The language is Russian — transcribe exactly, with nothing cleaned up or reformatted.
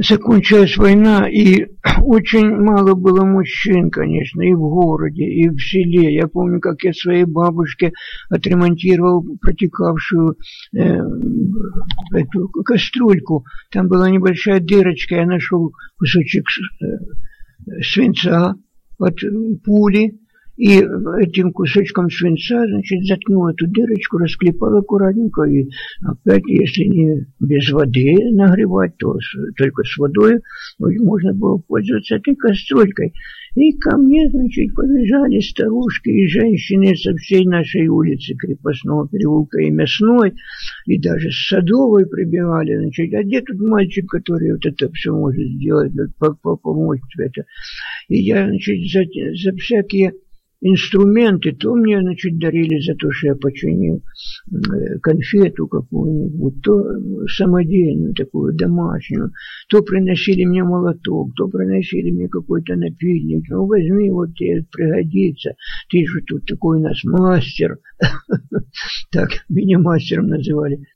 закончилась война, и очень мало было мужчин, конечно, и в городе, и в селе. Я помню, как я своей бабушке отремонтировал протекавшую э, эту кастрюльку. Там была небольшая дырочка, я нашел кусочек э, свинца от пули, и этим кусочком свинца, значит, заткнул эту дырочку, расклепал аккуратненько, и опять, если не без воды нагревать, то с, только с водой можно было пользоваться этой кастрюлькой. И ко мне, значит, побежали старушки и женщины со всей нашей улицы Крепостного переулка и Мясной, и даже с Садовой прибегали, значит, а где тут мальчик, который вот это все может сделать, помочь это. И я, значит, за, за всякие инструменты, то мне, значит, дарили за то, что я починил конфету какую-нибудь, то самодельную такую домашнюю, то приносили мне молоток, то приносили мне какой-то напильник. Ну, возьми, вот тебе пригодится. Ты же тут такой у нас мастер. Так, меня мастером называли.